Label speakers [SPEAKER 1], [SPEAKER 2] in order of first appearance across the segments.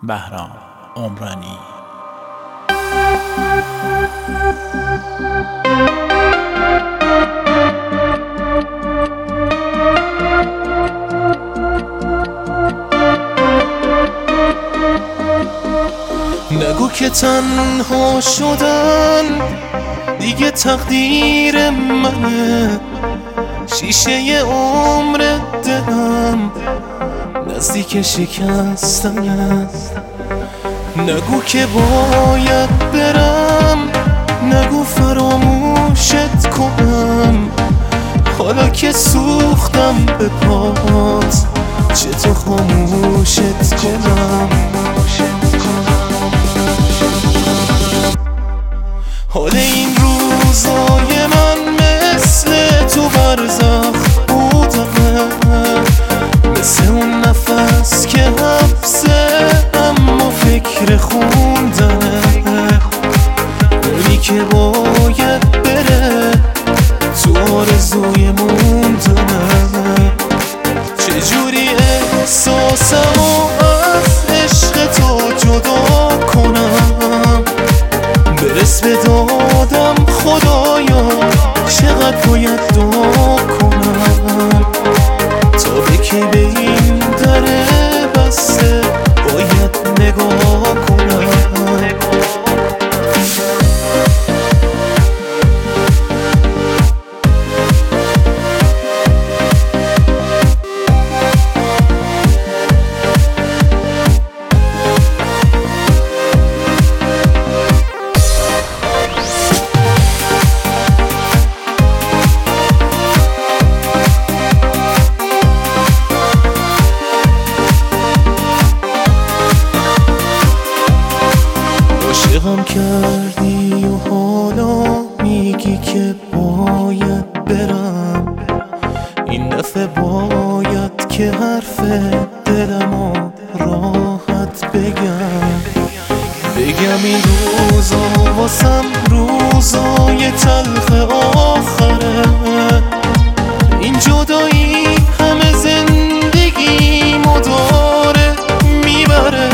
[SPEAKER 1] بهرام عمرانی.
[SPEAKER 2] نگو که تنها شدن دیگه تقدیر منه، شیشه عمر دلم نزدیک شکستنه. نگو که باید برم، نگو فراموشت کنم، حالا که سوختم به پات چطور خاموشت کنم. حال این روزای من مثل تو برزخ بودمه، مثل اون نفس که حبسه اما فکر خوندنه، اونی که باید بره تو آرزوی موندنه. چجوری احساسمو از عشق تو جدا کنم، برس به دادم خدایا چقدر باید دعا کنم، تا به کی به این در بسته باید نگاه کنم. عاشقم کردی و حالا میگی که باید برم، این دفعه باید که حرف دلمو راحت بگم این روزا واسم روزای تلخ آخره، این جدایی همه زندگیمو داره میبره.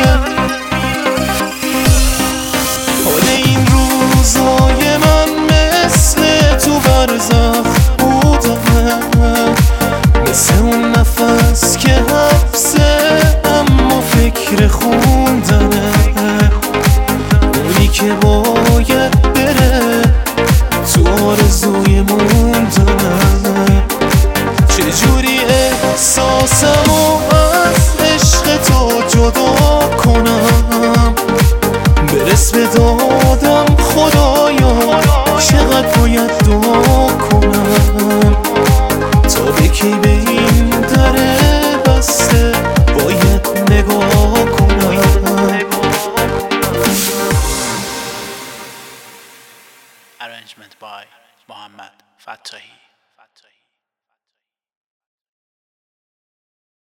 [SPEAKER 2] حال این روزای من مثل تو برزخ بودمه، مثل اون نفس که حبسه اما فکر خوندنه، اونی که باید بره تو آرزوی موندنه. چجوری احساسمو از عشق تو جدا کنم، برس به دادم خدایا چقدر باید دعا کنم، تا به کی به این در بسته باید نگاه کنم.
[SPEAKER 1] Arrangement by محمد فتاحی.